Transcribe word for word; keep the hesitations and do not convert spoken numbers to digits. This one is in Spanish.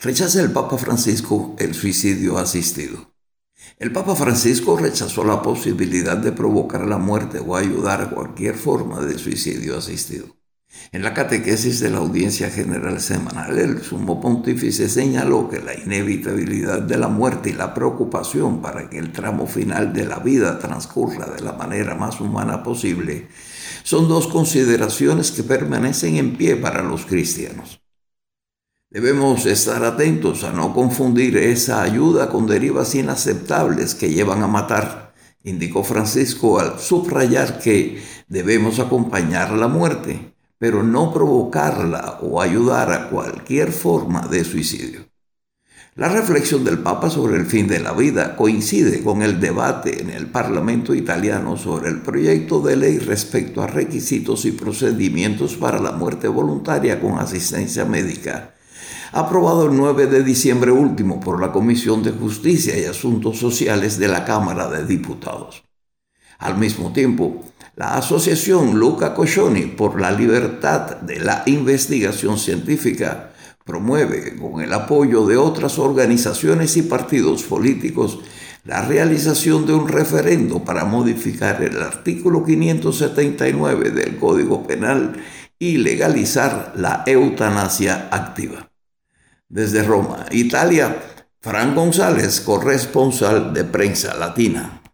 Rechaza el Papa Francisco el suicidio asistido. El Papa Francisco rechazó la posibilidad de provocar la muerte o ayudar a cualquier forma de suicidio asistido. En la catequesis de la audiencia general semanal, el sumo pontífice señaló que la inevitabilidad de la muerte y la preocupación para que el tramo final de la vida transcurra de la manera más humana posible son dos consideraciones que permanecen en pie para los cristianos. Debemos estar atentos a no confundir esa ayuda con derivas inaceptables que llevan a matar, indicó Francisco al subrayar que debemos acompañar la muerte, pero no provocarla o ayudar a cualquier forma de suicidio. La reflexión del Papa sobre el fin de la vida coincide con el debate en el Parlamento italiano sobre el proyecto de ley respecto a requisitos y procedimientos para la muerte voluntaria con asistencia médica, aprobado el nueve de diciembre último por la Comisión de Justicia y Asuntos Sociales de la Cámara de Diputados. Al mismo tiempo, la Asociación Luca Coscioni por la Libertad de la Investigación Científica promueve, con el apoyo de otras organizaciones y partidos políticos, la realización de un referendo para modificar el artículo quinientos setenta y nueve del Código Penal y legalizar la eutanasia activa. Desde Roma, Italia, Fran González, corresponsal de Prensa Latina.